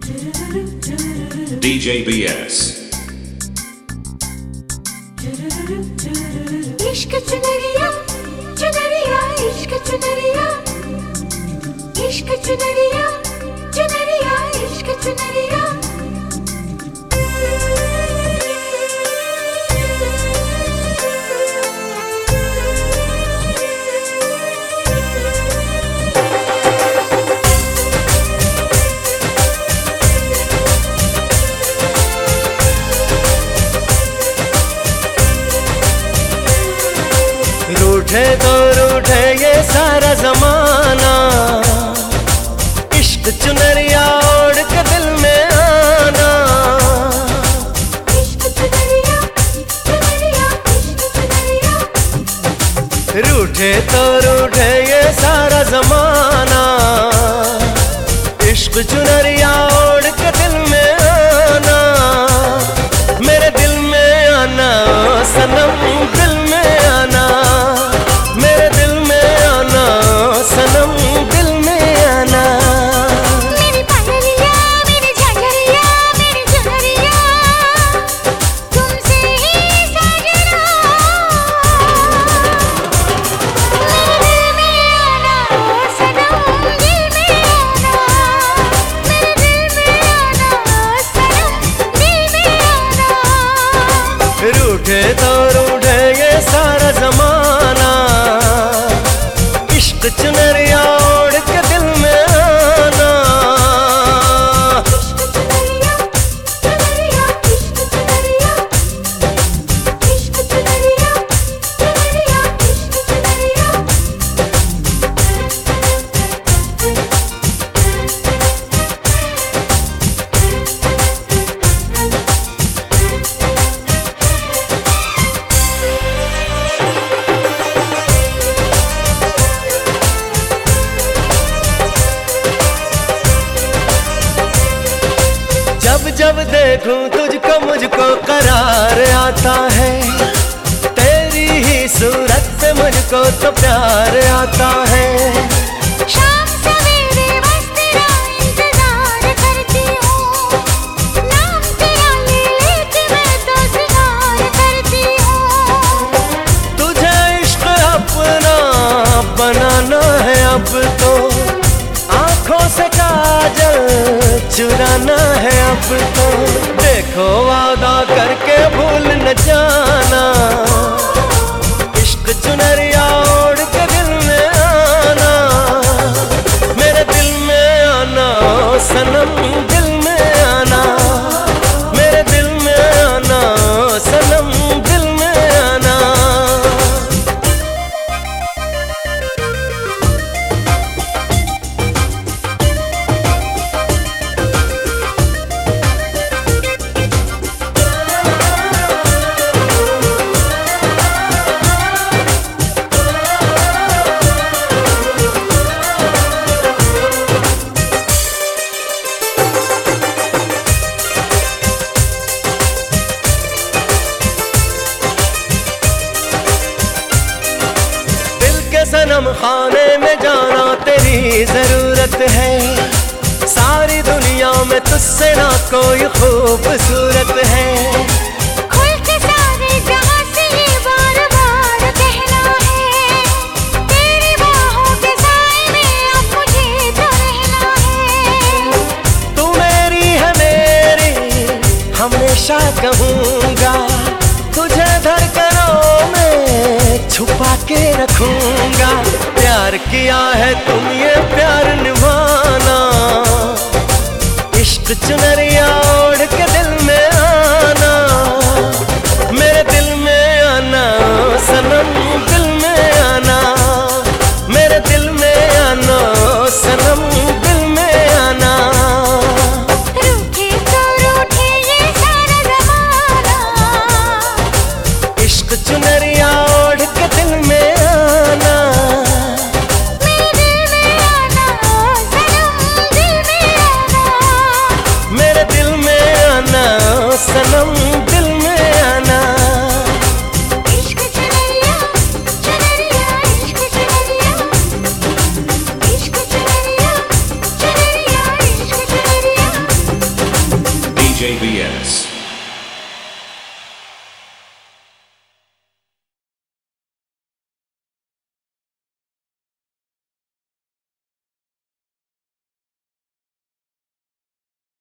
DJ BS. इश्क चुनरिया चुनरिया इश्क चुनरिया इश्क चुनरिया चुनरिया इश्क चुनरिया रूठे तो रूठे ये सारा जमाना, इश्क चुनरिया ओढ़ के दिल में आना। इश्क चुनरिया चुनरिया इश्क चुनरिया रूठे तो रूठे ये सारा जमाना, इश्क चुनरिया ओढ़ के दिल में आना। मेरे दिल में आना सनम, दिल में आना, मेरे दिल में आना सनम, दिल में आना। मेरी पायलिया मेरी झलरिया मेरी चुनरिया तुमसे ही सजना। मेरे दिल में आना सनम, दिल में आना, मेरे दिल में आना सनम, दिल में आना। रूठे तो रूठे ये सारा जमाना, इश्क चुनरिया ओढ़ के दिल में आना। इश्क चुनरिया चुनरिया इश्क चुनरिया इश्क चुनरिया चुनरिया इश्क चुनरिया। जब जब देखूं तुझको मुझको करार आता है, तेरी ही सूरत पे मुझको तो प्यार आता है। शाम सवेरे बस तेरा इंतजार करती हूँ, नाम तेरा ले लेके मैं तो सिंगार करती हूँ। तुझे इश्क अपना बनाना है अब तो, आंखों से काजल चुराना है अब तो। देखो वादा करके भूल न जाना, इश्क चुनरिया ओढ़ के दिल में आना। मेरे दिल में आना सनम, दिल में आना, मेरे दिल में आना सनम, दिल में आना। सनम खाने में जाना तेरी जरूरत है, सारी दुनिया में तुझसे ना कोई खूबसूरत है। खुल के सारे जहां से ये बार बार कहना है, तेरी बाहों के साए में अब मुझे तो रहना है। तू मेरी है मेरी हमेशा कहूँगा, तुझे धड़कनों में छुपा के रखूंगा। प्यार किया है तुम ये प्यार निभाना, इश्क चुनरिया ओढ़ के दिल में आना। मेरे दिल में आना सनम, दिल में आना, मेरे दिल में आना सनम, दिल में आना। रूठे तो रूठे ये सारा ज़माना, इश्क चुनरिया ओढ़ के दिल में आना। मेरे दिल में आना सनम, दिल में आना। DJ BS.